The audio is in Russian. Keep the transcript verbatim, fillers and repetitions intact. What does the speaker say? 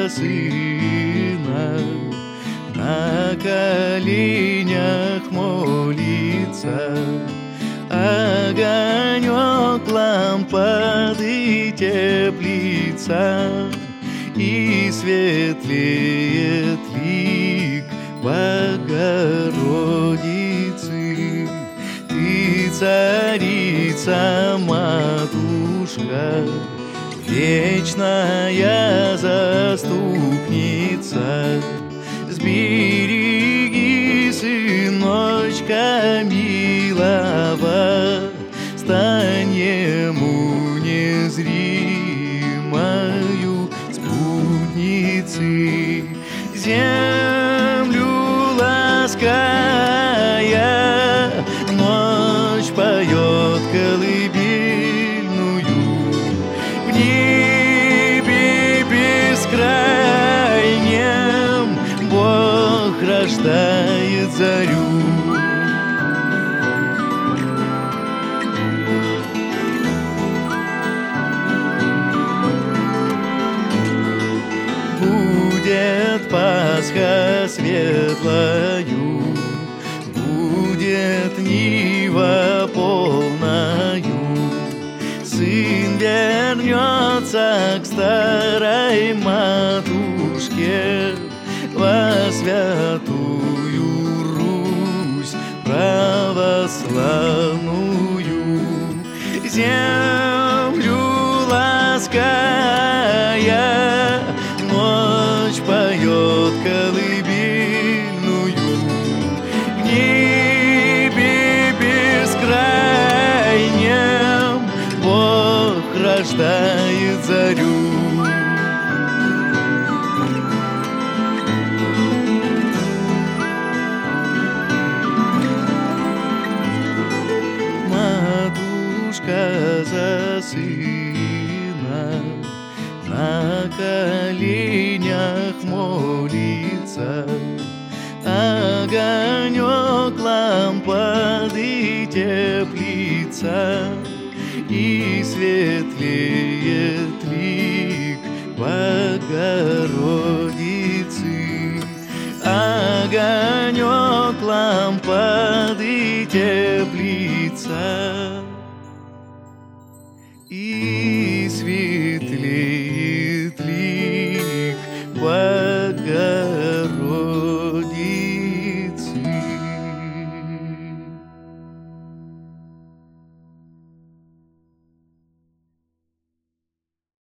сына, на коленях молится. Огонек лампады теплится, и светлеет лик Богородицы. Ты царица, матушка, вечная заступница. Сбереги сыночка милого, стань ему незримою спутницей. Землю лаская, ночь поет колыбельную. В небе бескрайнем Бог рождает зарю. Будет Пасха светлою, будет нива полною. Сын вернется к старой матушке во святую Русь православную. Землю лаская, ночь поет колыбельную. В небе бескрайнем Бог рождает зарю. Матушка за сына на коленях молится. Огонек лампады теплится, и светлеет лик Богородицы. Огонек лампады теплится, и